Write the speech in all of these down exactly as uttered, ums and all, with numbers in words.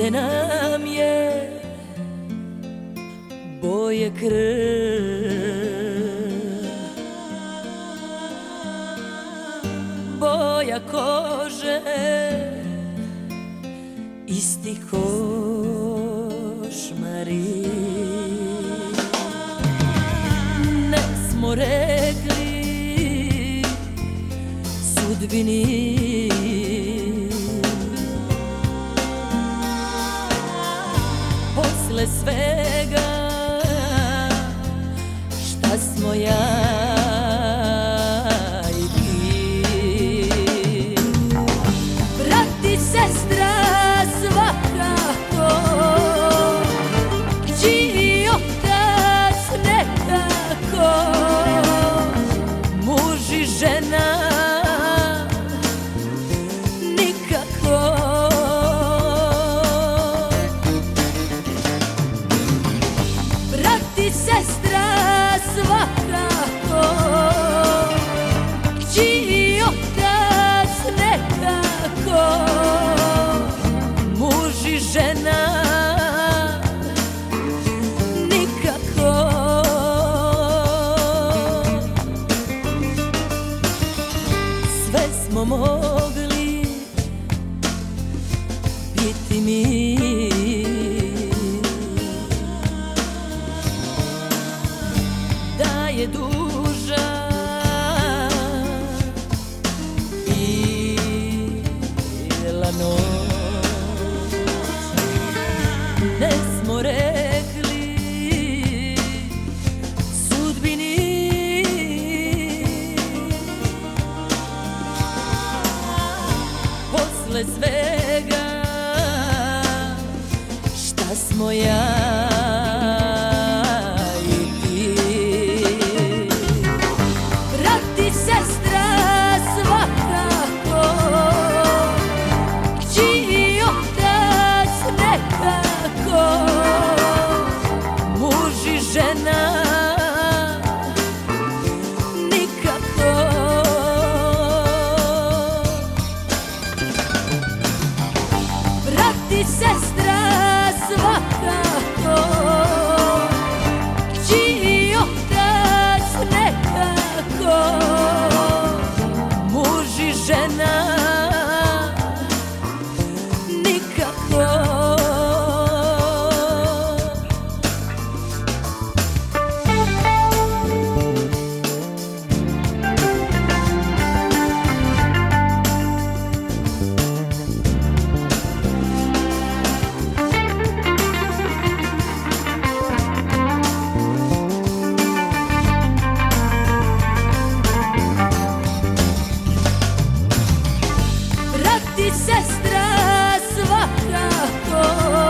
iste nam je boje krv, boja kože, isti košmari. Ne smo rekli sudbini posle svega šta smo ja i ti. Brat i sestra svakako, kći i otac nekako, muž i žena nikako. Brat i sestra svakako, kći i otac nekako, muž i žena nikako. Sve smo mogli biti mi, da je duža bila noć. Ne smo rekli sudbini posle svega šta smo ja i ti. Brat i sestra svakako, kći i otac nekako, muž i žena nikako. Brat i sestra svakako, kći i otac nekako, muž i žena nikako. Brat i sestra svakako,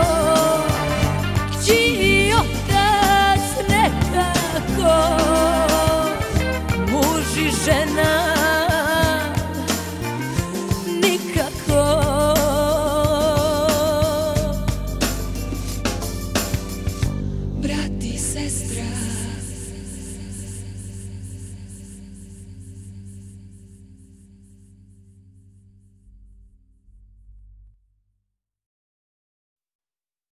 kći i otac nekako, muž i žena